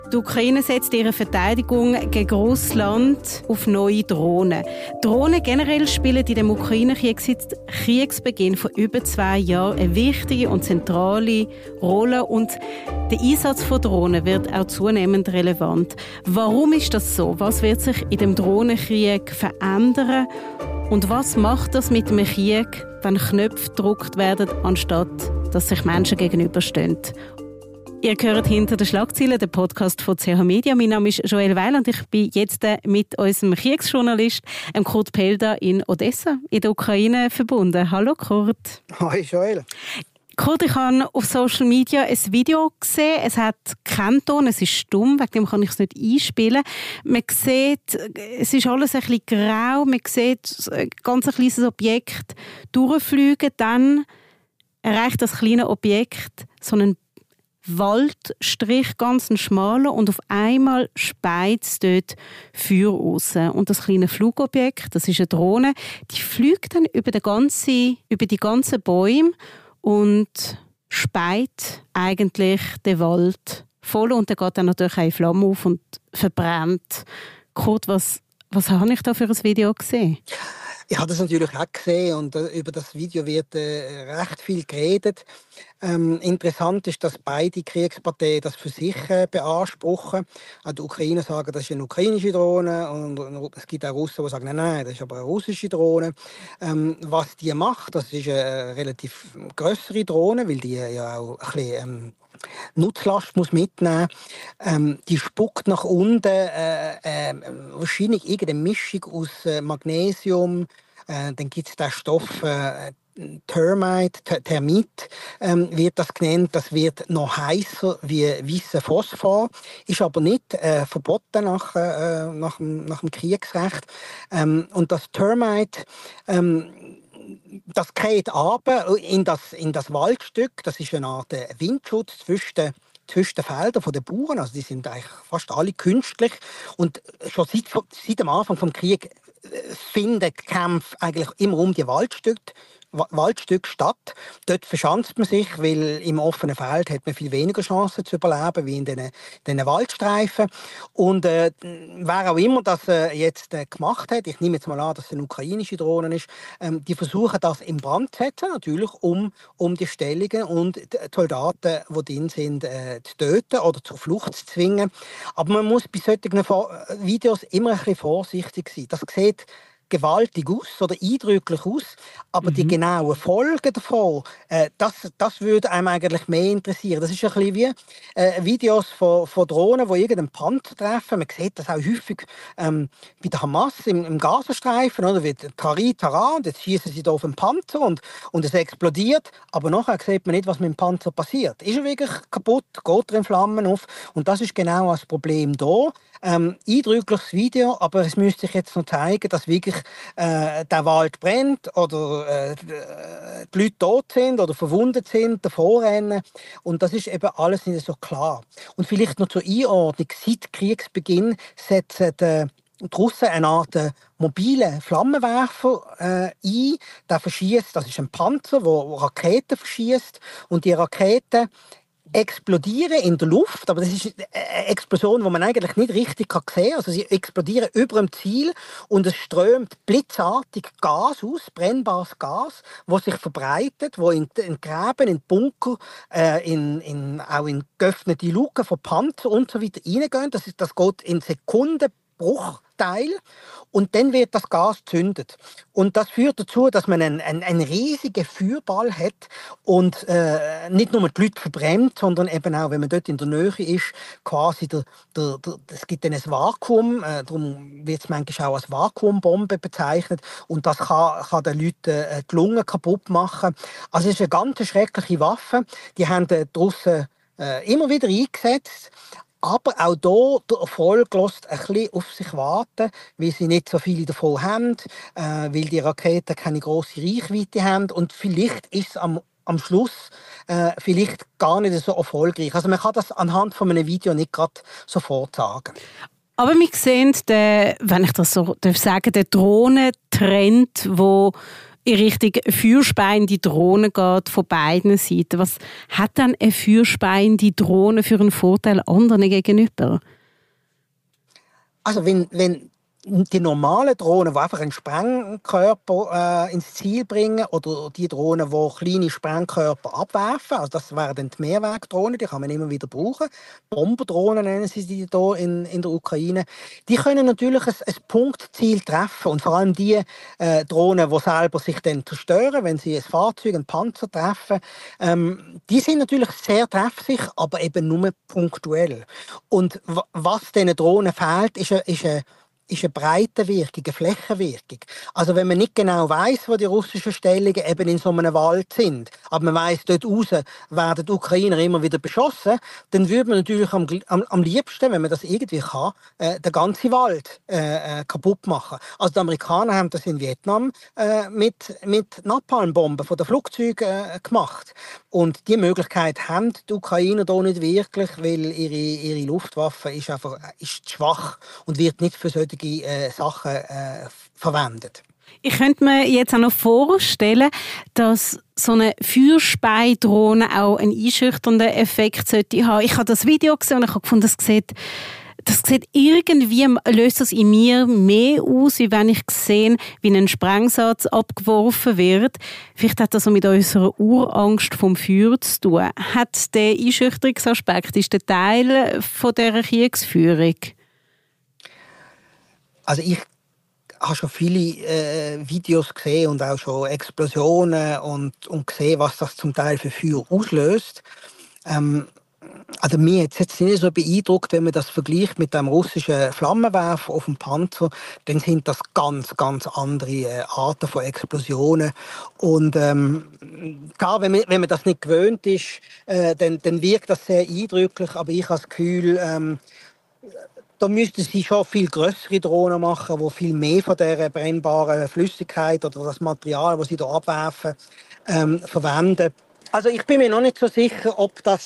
Die Ukraine setzt ihre Verteidigung gegen Russland auf neue Drohnen. Drohnen generell spielen in dem Ukraine-Krieg seit Kriegsbeginn von über 2 Jahren eine wichtige und zentrale Rolle. Und der Einsatz von Drohnen wird auch zunehmend relevant. Warum ist das so? Was wird sich in dem Drohnenkrieg verändern? Und was macht das mit dem Krieg, wenn Knöpfe gedrückt werden, anstatt dass sich Menschen gegenüberstehen? Ihr hört «Hinter den Schlagzeilen», den Podcast von CH Media. Mein Name ist Joelle Weil und ich bin jetzt mit unserem Kriegsjournalist Kurt Pelder in Odessa, in der Ukraine, verbunden. Hallo Kurt. Hi Joelle. Kurt, ich habe auf Social Media ein Video gesehen. Es hat keinen Ton, es ist stumm, wegen dem kann ich es nicht einspielen. Man sieht, es ist alles ein bisschen grau, man sieht ein ganz kleines Objekt durchfliegen, dann erreicht das kleine Objekt so einen Waldstrich, ganz ein schmaler, und auf einmal speit es dort Feuer raus. Und das kleine Flugobjekt, das ist eine Drohne, die fliegt dann über die ganzen Bäume und speit eigentlich den Wald voll, und dann geht dann natürlich eine Flamme auf und verbrennt. Kurt, was habe ich da für ein Video gesehen? Ich habe das natürlich auch gesehen und über das Video wird recht viel geredet. Interessant ist, dass beide Kriegsparteien das für sich beanspruchen. Auch die Ukrainer sagen, das ist eine ukrainische Drohne, und es gibt auch Russen, die sagen, nein, das ist aber eine russische Drohne. Was die macht, das ist eine relativ grössere Drohne, weil die ja auch ein bisschen Nutzlast muss mitnehmen. Die spuckt nach unten wahrscheinlich irgendeine Mischung aus Magnesium. Dann gibt es den Stoff Termit wird das genannt. Das wird noch heißer wie weißer Phosphor, ist aber nicht verboten nach dem Kriegsrecht. Und das Termit das geht aber in das Waldstück. Das ist eine Art Windschutz zwischen den Feldern der Bauern. Also die sind eigentlich fast alle künstlich. Und schon seit dem Anfang des Krieges finden Kämpfe eigentlich immer um die Waldstück statt. Dort verschanzt man sich, weil im offenen Feld hat man viel weniger Chancen zu überleben wie in diesen Waldstreifen. Und wer auch immer das jetzt gemacht hat, ich nehme jetzt mal an, dass es eine ukrainische Drohne ist, die versuchen das in Brand zu setzen, natürlich, um die Stellungen und die Soldaten, die drin sind, zu töten oder zur Flucht zu zwingen. Aber man muss bei solchen Videos immer ein bisschen vorsichtig sein. Das sieht gewaltig aus oder eindrücklich aus, aber die genauen Folgen davon, das würde einem eigentlich mehr interessieren. Das ist ein bisschen wie Videos von Drohnen, die irgendeinen Panzer treffen. Man sieht das auch häufig bei der Hamas im Gazastreifen, oder? Wie Tara, und jetzt schießen sie da auf einen Panzer und es explodiert, aber nachher sieht man nicht, was mit dem Panzer passiert. Ist er wirklich kaputt? Geht er in Flammen auf? Und das ist genau das Problem hier. Eindrückliches Video, aber es müsste sich jetzt noch zeigen, dass wirklich der Wald brennt oder die Leute tot sind oder verwundet sind, davor rennen. Und das ist eben alles nicht so klar. Und vielleicht noch zur Einordnung. Seit Kriegsbeginn setzen die Russen eine Art mobilen Flammenwerfer ein. Der verschießt, das ist ein Panzer, der Raketen verschießt. Und die Raketen explodieren in der Luft, aber das ist eine Explosion, die man eigentlich nicht richtig sehen kann. Also sie explodieren über dem Ziel und es strömt blitzartig Gas aus, brennbares Gas, das sich verbreitet, wo in Gräben, in Bunker, auch in geöffnete Luken von Panzer und so weiter reingehen. Das geht in Sekundenbruchteil. Und dann wird das Gas gezündet. Und das führt dazu, dass man einen riesigen Feuerball hat und nicht nur die Leute verbrennt, sondern eben auch, wenn man dort in der Nähe ist, quasi es gibt dann ein Vakuum, darum wird es manchmal auch als Vakuumbombe bezeichnet, und das kann den Leuten die Lungen kaputt machen. Also es ist eine ganz schreckliche Waffe. Die haben die Russen immer wieder eingesetzt. Aber auch hier der Erfolg lässt ein bisschen auf sich warten, weil sie nicht so viele davon haben, weil die Raketen keine grosse Reichweite haben, und vielleicht ist es am Schluss vielleicht gar nicht so erfolgreich. Also man kann das anhand von einem Video nicht gerade sofort sagen. Aber wir sehen, wenn ich das so sagen darf, den Drohnentrend, der in Richtung feuerspeiende Drohne geht von beiden Seiten. Was hat dann eine feuerspeiende Drohne für einen Vorteil anderen gegenüber? Also wenn die normalen Drohnen, die einfach einen Sprengkörper ins Ziel bringen, oder die Drohnen, die kleine Sprengkörper abwerfen, also das wären dann die Mehrwegdrohnen, die kann man immer wieder brauchen. Bomberdrohnen nennen sie die hier in der Ukraine. Die können natürlich ein Punktziel treffen, und vor allem die Drohnen, die selber sich dann zerstören, wenn sie ein Fahrzeug, einen Panzer treffen, die sind natürlich sehr treffsicher, aber eben nur punktuell. Und was diesen Drohnen fehlt, ist eine Breitenwirkung, eine Flächenwirkung. Also wenn man nicht genau weiss, wo die russischen Stellungen eben in so einem Wald sind, aber man weiss, dort raus werden die Ukrainer immer wieder beschossen, dann würde man natürlich am liebsten, wenn man das irgendwie kann, den ganzen Wald kaputt machen. Also die Amerikaner haben das in Vietnam mit Napalmbomben von den Flugzeugen gemacht. Und diese Möglichkeit haben die Ukrainer hier nicht wirklich, weil ihre Luftwaffe ist zu schwach und wird nicht für solche Sachen verwendet. Ich könnte mir jetzt auch noch vorstellen, dass so eine Feuerspeidrohne auch einen einschüchternden Effekt sollte haben. Ich habe das Video gesehen und ich habe gefunden, das sieht irgendwie, löst das in mir mehr aus, wie wenn ich sehe, wie ein Sprengsatz abgeworfen wird. Vielleicht hat das auch mit unserer Urangst vom Feuer zu tun. Hat der Einschüchterungsaspekt, ist der Teil von dieser Kriegsführung? Also ich habe schon viele Videos gesehen und auch schon Explosionen und gesehen, was das zum Teil für Feuer auslöst. Also mir hat es jetzt nicht so beeindruckt, wenn man das vergleicht mit dem russischen Flammenwerfer auf dem Panzer, dann sind das ganz, ganz andere Arten von Explosionen. Und klar, wenn man das nicht gewöhnt ist, dann wirkt das sehr eindrücklich, aber ich habe das Gefühl, da müssten sie schon viel grössere Drohnen machen, die viel mehr von dieser brennbaren Flüssigkeit oder das Material, das sie da abwerfen, verwenden. Also ich bin mir noch nicht so sicher, ob das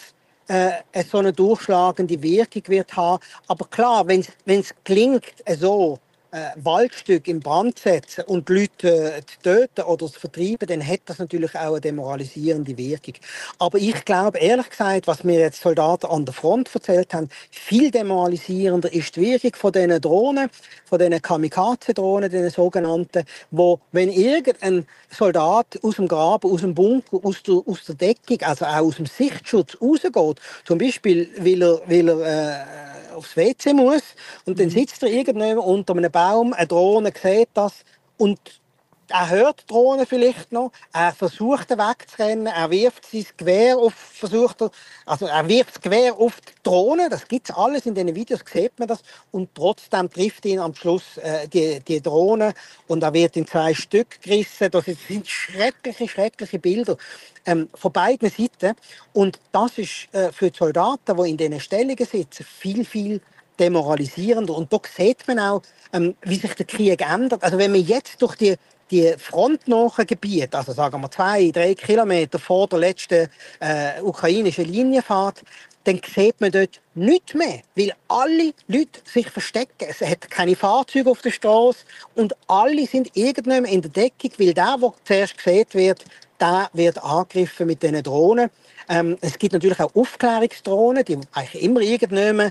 so eine durchschlagende Wirkung wird haben. Aber klar, wenn es gelingt, so Waldstück in Brand zu setzen und die Leute zu töten oder zu vertreiben, dann hat das natürlich auch eine demoralisierende Wirkung. Aber ich glaube, ehrlich gesagt, was mir jetzt Soldaten an der Front erzählt haben, viel demoralisierender ist die Wirkung von diesen Drohnen, von diesen Kamikaze-Drohnen, den sogenannten, wo, wenn irgendein Soldat aus dem Graben, aus dem Bunker, aus der Deckung, also auch aus dem Sichtschutz rausgeht, zum Beispiel, weil er aufs WC muss, und dann sitzt er irgendwann unter einem Baum, eine Drohne sieht das und er hört die Drohne vielleicht noch, er versucht wegzurennen, er wirft sein Gewehr auf, er wirft das Gewehr auf die Drohne, das gibt es alles, in diesen Videos sieht man das, und trotzdem trifft ihn am Schluss die Drohne und er wird in 2 Stück gerissen. Das sind schreckliche Bilder von beiden Seiten, und das ist für die Soldaten, die in diesen Stellungen sitzen, viel demoralisierender. Und da sieht man auch, wie sich der Krieg ändert. Also wenn man jetzt durch die frontnahen Gebiete, also sagen wir 2-3 Kilometer vor der letzten ukrainischen Linie fährt, dann sieht man dort nichts mehr, weil alle Leute sich verstecken. Es hat keine Fahrzeuge auf der Straße und alle sind irgendwann in der Deckung, weil der zuerst gesehen wird, der wird angegriffen mit diesen Drohnen. Es gibt natürlich auch Aufklärungsdrohnen, die eigentlich immer irgendwann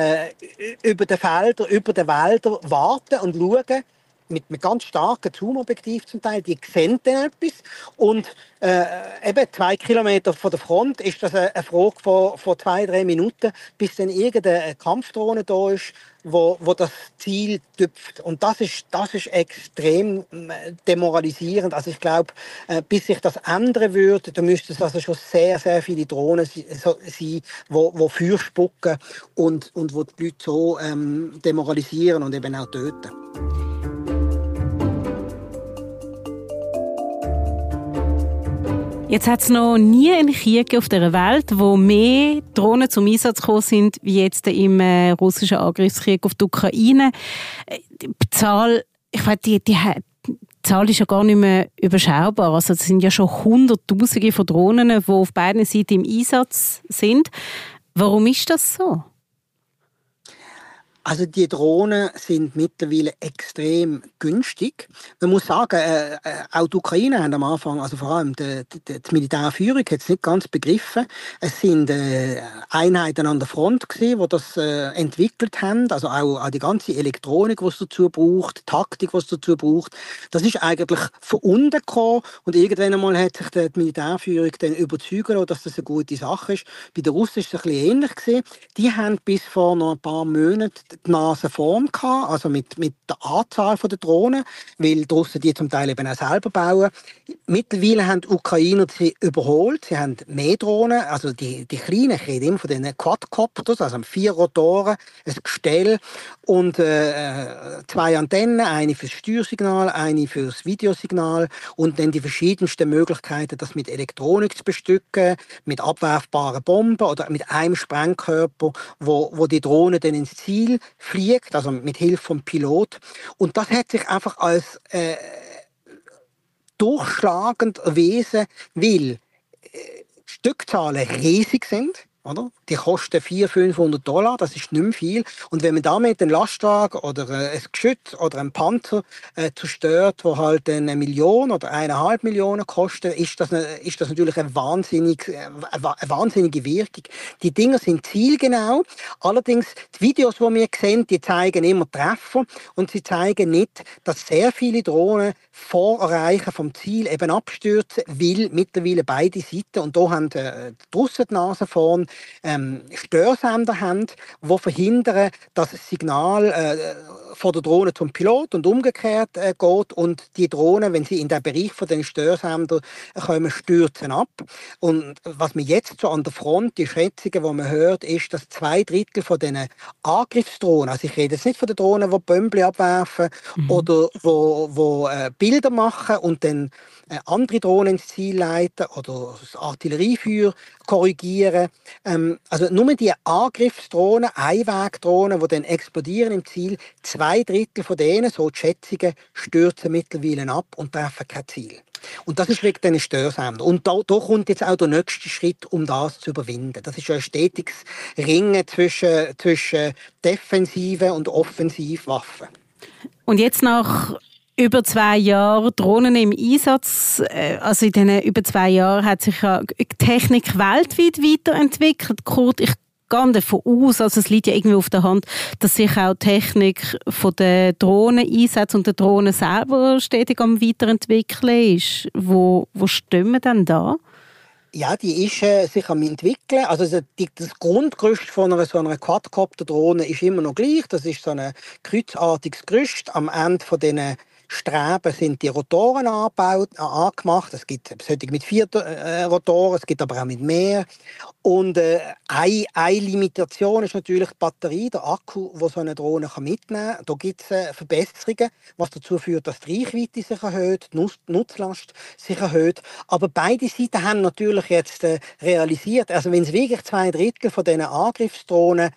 über den Feldern, über den Wäldern warten und schauen, mit ganz starken Zoomobjektiv zum Teil, die sehen dann etwas. Und eben 2 Kilometer von der Front ist das eine Frage von 2-3 Minuten, bis dann irgendeine Kampfdrohne da ist, wo das Ziel tüpft. Und das ist extrem demoralisierend. Also ich glaube, bis sich das ändern würde, da müssten es also schon sehr, sehr viele Drohnen sein, die Feuer spucken und wo die Leute so demoralisieren und eben auch töten. Jetzt hat es noch nie einen Krieg auf dieser Welt, wo mehr Drohnen zum Einsatz gekommen sind, wie jetzt im russischen Angriffskrieg auf die Ukraine. Die Zahl, ich weiß, die Zahl ist ja gar nicht mehr überschaubar. Also es sind ja schon Hunderttausende von Drohnen, die auf beiden Seiten im Einsatz sind. Warum ist das so? Also die Drohnen sind mittlerweile extrem günstig. Man muss sagen, auch die Ukraine haben am Anfang, also vor allem die Militärführung, hat es nicht ganz begriffen. Es sind Einheiten an der Front gewesen, die das entwickelt haben. Also auch die ganze Elektronik, die es dazu braucht, Taktik, die es dazu braucht. Das ist eigentlich von unten gekommen und irgendwann einmal hat sich die Militärführung dann überzeugen lassen, dass das eine gute Sache ist. Bei den Russen ist es ein bisschen ähnlich gewesen. Die haben bis vor noch ein paar Monaten die Nase vorn gehabt, also mit der Anzahl der Drohnen, weil die Russen die zum Teil eben auch selber bauen. Mittlerweile haben die Ukrainer sie überholt. Sie haben mehr Drohnen, also die kleinen, ich rede immer von den Quadcopters, also 4 Rotoren, ein Gestell und 2 Antennen, eine fürs Steuersignal, eine fürs Videosignal und dann die verschiedensten Möglichkeiten, das mit Elektronik zu bestücken, mit abwerfbaren Bomben oder mit einem Sprengkörper, wo die Drohne dann ins Ziel fliegt, also mit Hilfe vom Pilot. Und das hat sich einfach als durchschlagend erwiesen, weil Stückzahlen riesig sind. Oder? Die kosten $400-500, das ist nicht mehr viel. Und wenn man damit einen Lastwagen oder ein Geschütz oder einen Panzer zerstört, wo halt 1 Million oder 1,5 Millionen kostet, ist das natürlich eine wahnsinnige Wirkung. Die Dinger sind zielgenau. Allerdings, die Videos, die wir sehen, die zeigen immer Treffer und sie zeigen nicht, dass sehr viele Drohnen vor Erreichen vom Ziel eben abstürzen, weil mittlerweile beide Seiten, und da haben die Russen die Nase vorn, Störsender haben, die verhindern, dass das Signal von der Drohne zum Pilot und umgekehrt geht und die Drohnen, wenn sie in den Bereich von den Störsender kommen, stürzen ab. Und was man jetzt so an der Front, die Schätzungen, die man hört, ist, dass 2/3 von diesen Angriffsdrohnen, also ich rede jetzt nicht von den Drohnen, die Bömbli abwerfen oder wo Bilder machen und dann andere Drohnen ins Ziel leiten oder das Artilleriefeuer korrigieren. Also nur die Angriffsdrohnen, Einwegdrohnen, die dann explodieren im Ziel, 2/3 von denen, so die Schätzungen, stürzen mittlerweile ab und treffen kein Ziel. Und das ist wegen diesen Störsender. Und da kommt jetzt auch der nächste Schritt, um das zu überwinden. Das ist ja ein stetiges Ringen zwischen defensiven und Offensivwaffen. Und jetzt nach über 2 Jahren Drohnen im Einsatz, also in diesen über 2 Jahren hat sich ja die Technik weltweit weiterentwickelt. Kurt, ich gehe davon aus, also es liegt ja irgendwie auf der Hand, dass sich auch die Technik von der Drohnen-Einsätze und der Drohnen selber stetig am Weiterentwickeln ist. Wo stehen wir denn da? Ja, die ist sich am entwickeln. Also das Grundgerüst von so einer Quadcopter-Drohne ist immer noch gleich. Das ist so ein kreuzartiges Gerüst. Am Ende von diesen Streben sind die Rotoren angemacht. Es gibt solche mit 4 Rotoren, es gibt aber auch mit mehr. Und eine Limitation ist natürlich die Batterie, der Akku, den so eine Drohne mitnehmen kann. Da gibt es Verbesserungen, was dazu führt, dass die Reichweite sich erhöht, die Nutzlast sich erhöht. Aber beide Seiten haben natürlich jetzt realisiert, also wenn es wirklich 2/3 von diesen Angriffsdrohnen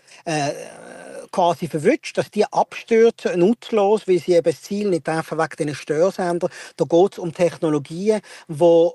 quasi verwünscht, dass die abstürzen, nutzlos, weil sie eben das Ziel nicht treffen wegen diesen Störsender. Da geht es um Technologien, die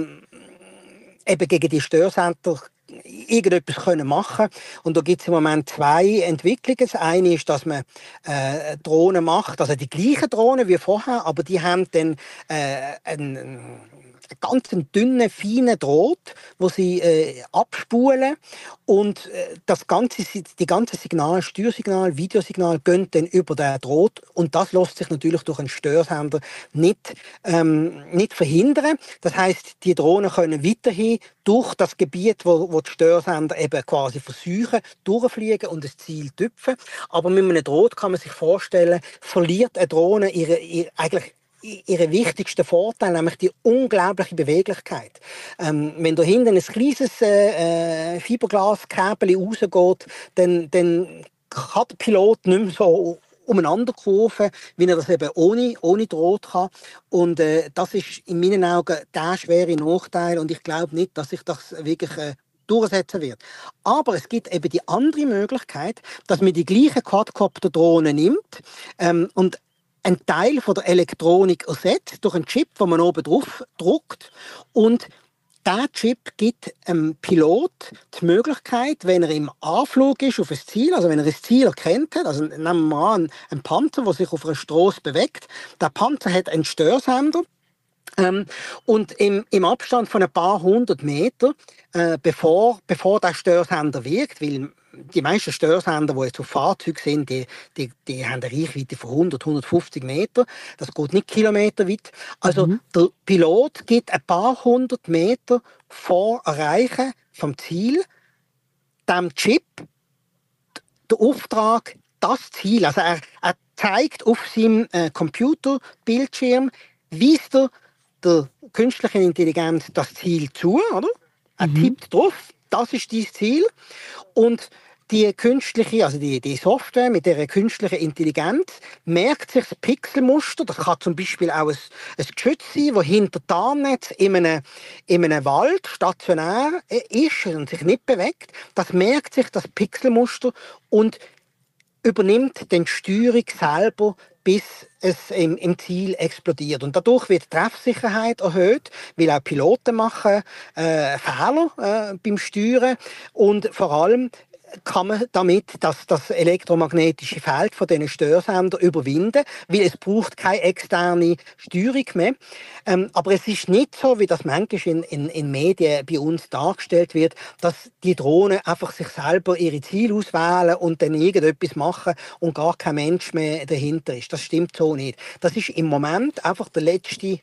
eben gegen die Störsender irgendetwas machen können. Und da gibt es im Moment 2 Entwicklungen. Das eine ist, dass man Drohnen macht, also die gleichen Drohnen wie vorher, aber die haben dann einen ganz dünnen, feinen Draht, wo sie abspulen und die ganze Signal, Steuersignal, Videosignal gehen dann über den Draht und das lässt sich natürlich durch einen Störsender nicht verhindern. Das heißt, die Drohnen können weiterhin durch das Gebiet, wo die Störsender eben quasi versuchen, durchfliegen und das Ziel tüpfen. Aber mit einem Draht kann man sich vorstellen, verliert eine Drohne ihre wichtigsten Vorteil, nämlich die unglaubliche Beweglichkeit. Wenn da hinten ein kleines Fiberglaskabel rausgeht, dann kann der Pilot nicht mehr so umeinander kurven, wie er das eben ohne Draht kann. Und das ist in meinen Augen der schwere Nachteil und ich glaube nicht, dass sich das wirklich durchsetzen wird. Aber es gibt eben die andere Möglichkeit, dass man die gleichen Quadcopter-Drohnen nimmt und einen Teil von der Elektronik ersetzt durch einen Chip, den man oben drauf druckt und dieser Chip gibt dem Pilot die Möglichkeit, wenn er im Anflug ist auf ein Ziel, also wenn er ein Ziel erkannt hat, also nehmen wir mal an, ein Panzer, der sich auf einer Strasse bewegt, der Panzer hat einen Störsender, und im Abstand von ein paar hundert Meter, bevor der Störsender wirkt, weil die meisten Störsender, die jetzt auf Fahrzeugen sind, die haben eine Reichweite von 100, 150 Meter. Das geht nicht kilometerweit. Also der Pilot gibt ein paar hundert Meter vor Erreichen vom Ziel dem Chip den Auftrag, das Ziel. Also er zeigt auf seinem Computerbildschirm, weist er der künstlichen Intelligenz das Ziel zu, oder? Er tippt drauf, das ist dein Ziel. Und die künstliche, also die Software mit der künstlichen Intelligenz merkt sich das Pixelmuster. Das kann zum Beispiel auch ein Geschütz sein, das hinter Tarnnetz in einem Wald stationär ist und sich nicht bewegt. Das merkt sich das Pixelmuster und übernimmt den Steuerung selber, bis es im Ziel explodiert. Und dadurch wird die Treffsicherheit erhöht, weil auch Piloten machen Fehler beim Steuern. Und vor allem kann man damit das elektromagnetische Feld von diesen Störsender überwinden, weil es braucht keine externe Steuerung mehr. Aber es ist nicht so, wie das manchmal in Medien bei uns dargestellt wird, dass die Drohnen einfach sich selber ihre Ziele auswählen und dann irgendetwas machen und gar kein Mensch mehr dahinter ist. Das stimmt so nicht. Das ist im Moment einfach der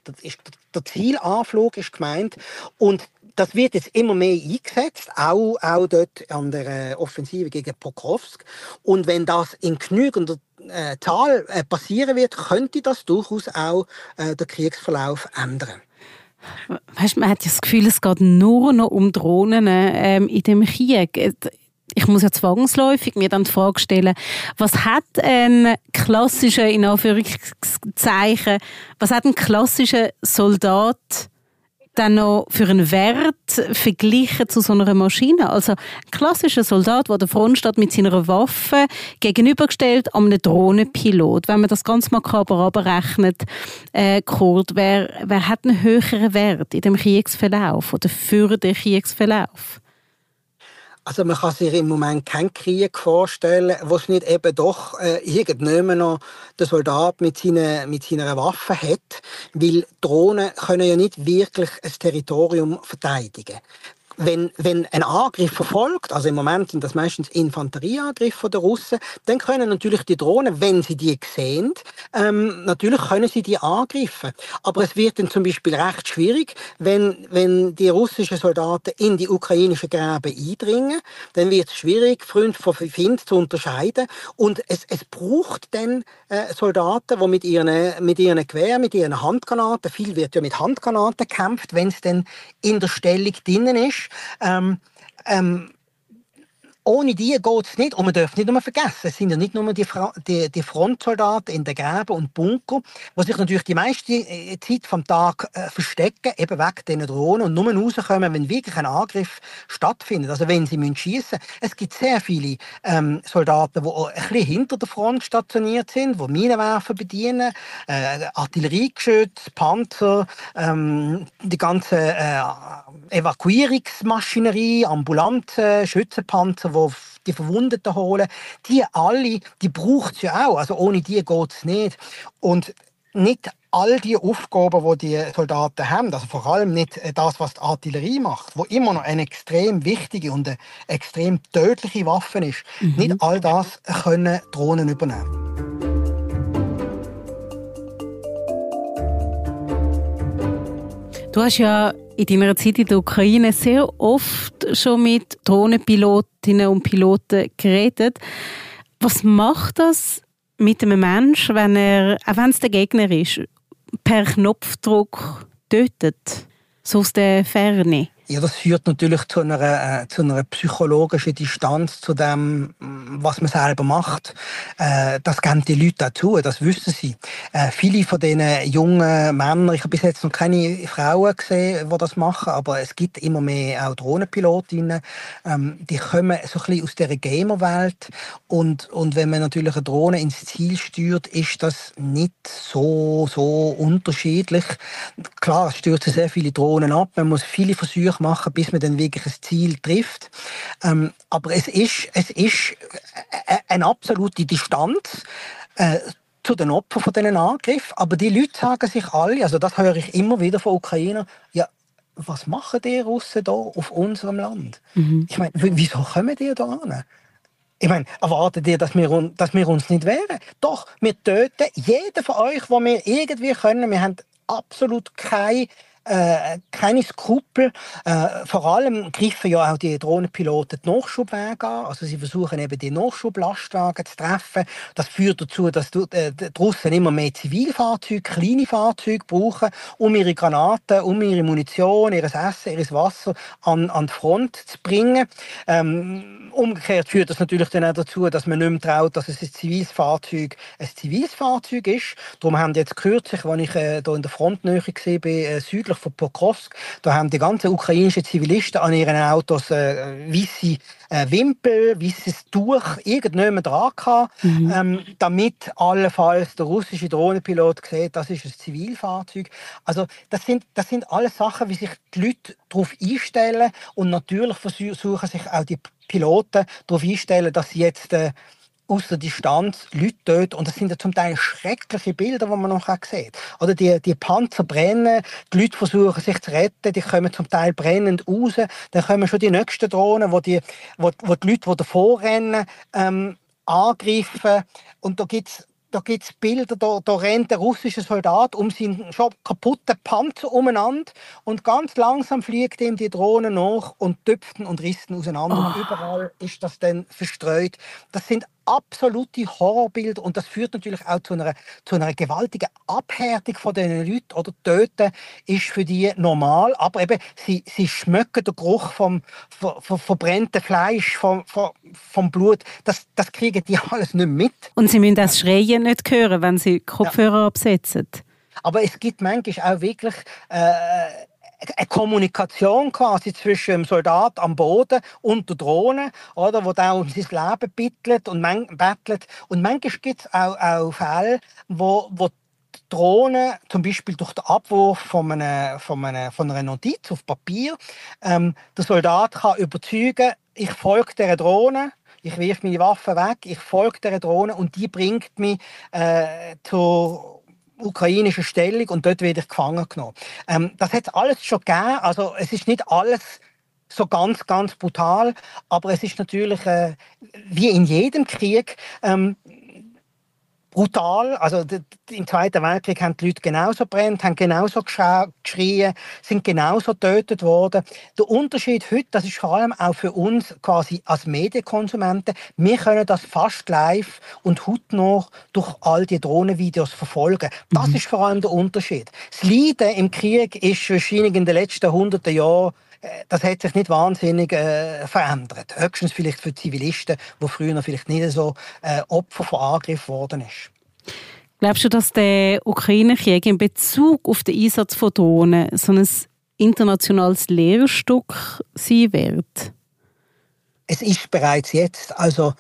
Zielanflug ist gemeint und das wird jetzt immer mehr eingesetzt, auch dort an der Offensive gegen Pokrovsk. Und wenn das in genügender Zahl passieren wird, könnte das durchaus auch den Kriegsverlauf ändern. Weißt, man hat ja das Gefühl, es geht nur noch um Drohnen in dem Krieg. Ich muss ja zwangsläufig mir dann die Frage stellen, was hat ein klassischer, in Anführungszeichen, was hat ein klassischer Soldat dann noch für einen Wert verglichen zu so einer Maschine? Also ein klassischer Soldat, der an der Front steht mit seiner Waffe, gegenübergestellt an einem Drohnenpilot. Wenn man das ganz makaber abrechnet, Kurt, wer hat einen höheren Wert in dem Kriegsverlauf oder für den Kriegsverlauf? Also man kann sich im Moment keinen Krieg vorstellen, wo es nicht eben doch irgendjemand noch den Soldat mit seiner Waffe hat, weil Drohnen können ja nicht wirklich ein Territorium verteidigen. Wenn ein Angriff verfolgt, also im Moment sind das meistens Infanterieangriffe der Russen, dann können natürlich die Drohnen, wenn sie die sehen, natürlich können sie die angreifen. Aber es wird dann zum Beispiel recht schwierig, wenn die russischen Soldaten in die ukrainischen Gräben eindringen, dann wird es schwierig, Freund von Feind zu unterscheiden. Und es braucht dann Soldaten, die mit ihren Gewehren, mit ihren Handgranaten, viel wird ja mit Handgranaten gekämpft, wenn es dann in der Stellung drinnen ist. Ohne die geht es nicht. Und man darf nicht nur vergessen, es sind ja nicht nur die Frontsoldaten in den Gräben und Bunker, die sich natürlich die meiste Zeit vom Tag verstecken, eben wegen diesen Drohnen und nur rauskommen, wenn wirklich ein Angriff stattfindet. Also wenn sie schiessen müssen. Es gibt sehr viele Soldaten, die ein bisschen hinter der Front stationiert sind, die Minenwerfer bedienen, Artilleriegeschütze, Panzer, die ganze Evakuierungsmaschinerie, Ambulanzen, Schützenpanzer, die Verwundeten holen, die alle, die braucht es ja auch. Also ohne die geht es nicht. Und nicht all die Aufgaben, die die Soldaten haben, also vor allem nicht das, was die Artillerie macht, wo immer noch eine extrem wichtige und eine extrem tödliche Waffe ist, nicht all das können Drohnen übernehmen. Du hast ja in deiner Zeit in der Ukraine sehr oft schon mit Drohnenpilotinnen und Piloten geredet. Was macht das mit einem Menschen, wenn er, auch wenn es der Gegner ist, per Knopfdruck tötet? So aus der Ferne? Ja, das führt natürlich zu einer psychologischen Distanz zu dem, was man selber macht. Das geben die Leute auch zu, das wissen sie. Viele von diesen jungen Männern, ich habe bis jetzt noch keine Frauen gesehen, die das machen, aber es gibt immer mehr auch Drohnenpilotinnen, die kommen so ein bisschen aus dieser Gamer-Welt und wenn man natürlich eine Drohne ins Ziel steuert, ist das nicht so unterschiedlich. Klar, es stürzen sehr viele Drohnen ab, man muss viele Versuche machen, bis man dann wirklich ein Ziel trifft. Aber es ist eine absolute Distanz zu den Opfern von diesen Angriffen. Aber die Leute sagen sich alle, also das höre ich immer wieder von Ukrainern, ja, was machen die Russen da auf unserem Land? Ich meine, wieso kommen die da an? Ich meine, erwartet ihr, dass wir uns nicht wehren? Doch, wir töten jeden von euch, wo wir irgendwie können. Wir haben absolut keine Skrupel. Vor allem greifen ja auch die Drohnenpiloten die Nachschubwege an. Also sie versuchen eben die Nachschublastwagen zu treffen. Das führt dazu, dass die Russen immer mehr Zivilfahrzeuge, kleine Fahrzeuge brauchen, um ihre Granaten, um ihre Munition, ihr Essen, ihr Wasser an die Front zu bringen. Umgekehrt führt das natürlich dann auch dazu, dass man nicht mehr traut, dass es ein ziviles Fahrzeug ist. Darum haben jetzt kürzlich, als ich hier in der Frontnähe war, südlich von Pokrovsk, da haben die ganzen ukrainischen Zivilisten an ihren Autos weisse Wimpel, weisses Tuch, irgendjemand dran gehabt, damit allenfalls der russische Drohnenpilot sieht, das ist ein Zivilfahrzeug. Also das sind alles Sachen, wie sich die Leute darauf einstellen, und natürlich versuchen sich auch die Piloten darauf einstellen, dass sie jetzt aus der Distanz Leute töten. Und das sind ja zum Teil schreckliche Bilder, die man noch sieht. Oder die Panzer brennen, die Leute versuchen sich zu retten, die kommen zum Teil brennend raus. Dann kommen schon die nächsten Drohnen, wo die Leute, die davor rennen, angreifen. Und da gibt's Bilder, da rennt der russische Soldat um seinen schon kaputten Panzer umeinander und ganz langsam fliegt ihm die Drohne nach und töpft ihn und risst ihn auseinander. Und überall ist das dann verstreut. Das sind absolute Horrorbilder, und das führt natürlich auch zu einer gewaltigen Abhärtung von diesen Leuten. Oder Töten ist für die normal, aber eben, sie schmecken den Geruch vom verbrannten Fleisch, vom Blut. Das kriegen die alles nicht mit. Und sie müssen das Schreien nicht hören, wenn sie Kopfhörer absetzen. Aber es gibt manchmal auch wirklich eine Kommunikation quasi zwischen dem Soldat am Boden und der Drohne, oder, wo der um sein Leben bettelt. Und manchmal gibt es auch Fälle, wo die Drohne, zum Beispiel durch den Abwurf von einer Notiz auf Papier, der Soldat kann überzeugen, ich folge dieser Drohne, ich wirf meine Waffe weg, ich folge dieser Drohne, und die bringt mich zur ukrainischen Stellung, und dort werde ich gefangen genommen. Das hat es alles schon gegeben. Also es ist nicht alles so ganz, ganz brutal, aber es ist natürlich wie in jedem Krieg brutal. Also im Zweiten Weltkrieg haben die Leute genauso gebrannt, haben genauso geschrien, sind genauso getötet worden. Der Unterschied heute, das ist vor allem auch für uns quasi als Medienkonsumenten, wir können das fast live und hautnah durch all die Drohnenvideos verfolgen. Das ist vor allem der Unterschied. Das Leiden im Krieg ist wahrscheinlich in den letzten hunderten Jahren, das hat sich nicht wahnsinnig verändert. Höchstens vielleicht für Zivilisten, die früher vielleicht nicht so Opfer von Angriffen worden ist. Glaubst du, dass der Ukraine-Krieg in Bezug auf den Einsatz von Drohnen so ein internationales Lehrstück sein wird? Es ist bereits jetzt. Also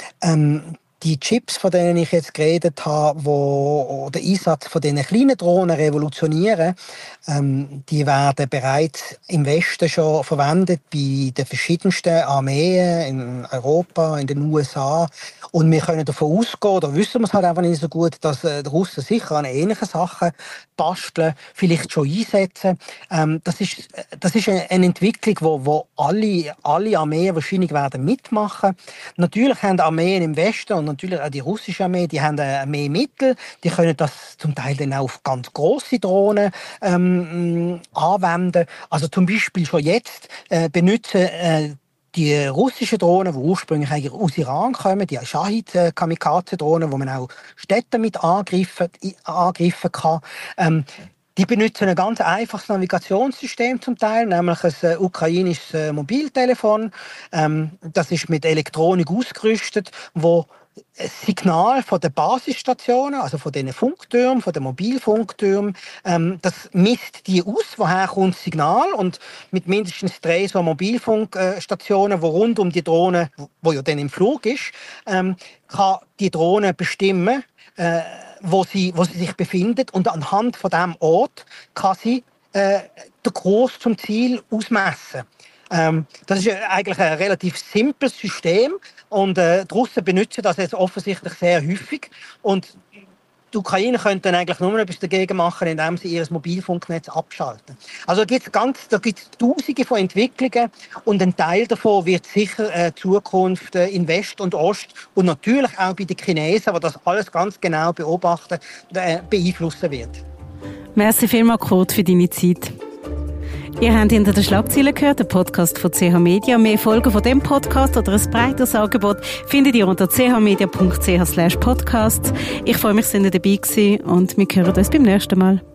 die Chips, von denen ich jetzt geredet habe, die den Einsatz von diesen kleinen Drohnen revolutionieren, die werden bereits im Westen schon verwendet bei den verschiedensten Armeen in Europa, in den USA. Und wir können davon ausgehen, oder wissen wir es halt einfach nicht so gut, dass die Russen sicher an ähnlichen Sachen basteln, vielleicht schon einsetzen. Das ist eine Entwicklung, wo alle Armeen wahrscheinlich werden mitmachen. Natürlich haben Armeen im Westen und natürlich auch die russische Armee, die haben mehr Mittel, die können das zum Teil dann auch auf ganz grosse Drohnen anwenden. Also zum Beispiel schon jetzt benutzen die russischen Drohnen, die ursprünglich eigentlich aus Iran kommen, die Shahid-Kamikaze-Drohnen, wo man auch Städte mit angreifen kann, die benutzen ein ganz einfaches Navigationssystem zum Teil, nämlich ein ukrainisches Mobiltelefon. Das ist mit Elektronik ausgerüstet, wo ein Signal von den Basisstationen, also von den Funktürmen, von den Mobilfunktürmen, das misst die aus, woher kommt das Signal, und mit mindestens 3 so Mobilfunkstationen, die rund um die Drohne, wo ja dann im Flug ist, kann die Drohne bestimmen, wo sie sich befindet, und anhand von diesem Ort kann sie den Kurs zum Ziel ausmessen. Das ist eigentlich ein relativ simples System und die Russen benutzen das jetzt offensichtlich sehr häufig. Und die Ukrainer könnten dann eigentlich nur etwas dagegen machen, indem sie ihr Mobilfunknetz abschalten. Also da gibt es Tausende von Entwicklungen und ein Teil davon wird sicher Zukunft in West und Ost und natürlich auch bei den Chinesen, die das alles ganz genau beobachten, beeinflussen wird. Merci vielmals, Kurt, für deine Zeit. Ihr habt hinter den Schlagzeilen gehört, den Podcast von CH Media. Mehr Folgen von dem Podcast oder ein breiteres Angebot findet ihr unter chmedia.ch/podcasts. Ich freue mich, dass ihr dabei gewesen und wir hören uns beim nächsten Mal.